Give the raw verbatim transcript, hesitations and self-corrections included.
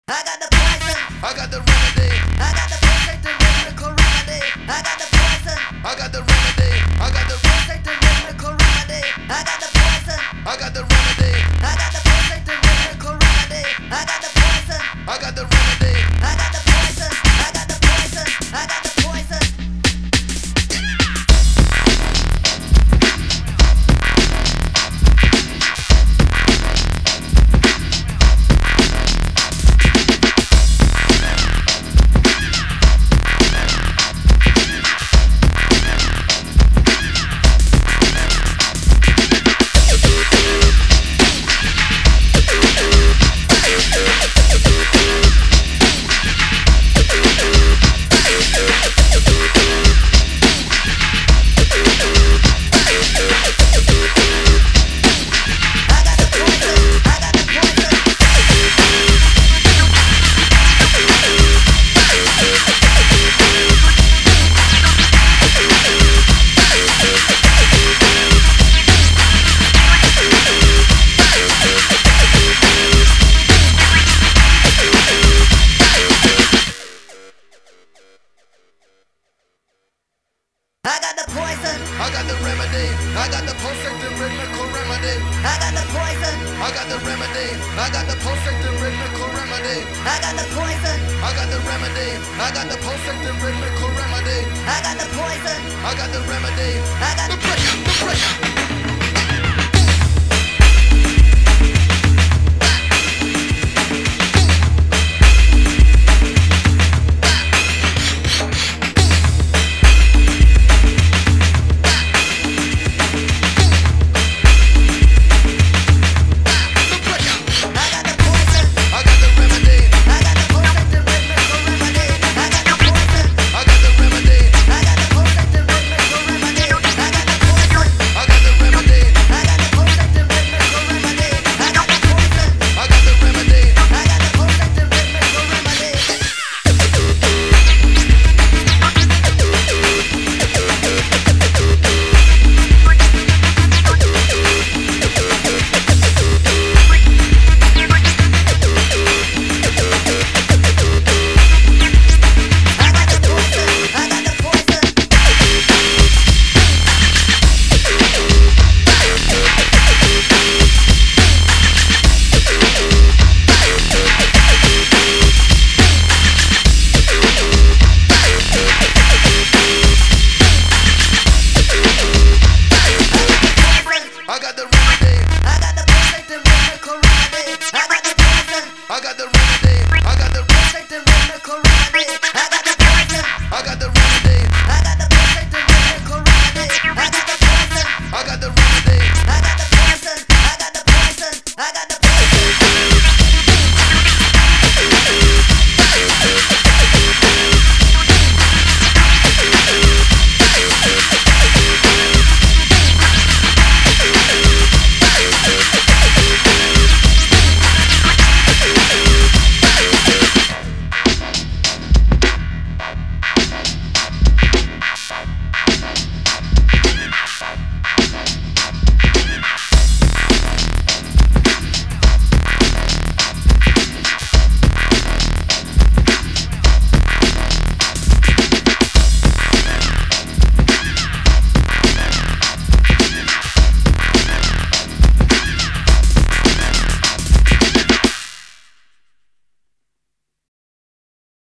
I got the poison. I got the remedy. I got the perfect and miracle remedy. I got the poison. I got the remedy. I got the Perfect and miracle remedy. I got the poison. I got the remedy. I got the perfect and miracle remedy. I got the poison. I got the remedy. I got the poison. I got the poison. I got the poison. I got the poison. I got the remedy. I got the perfect and rhythmical remedy. I got the poison. I got the remedy. I got the perfect and rhythmical remedy. I got the poison. I got the remedy. I got the perfect and rhythmical remedy. I got the poison. I got the remedy. I got The pressure, the pressure.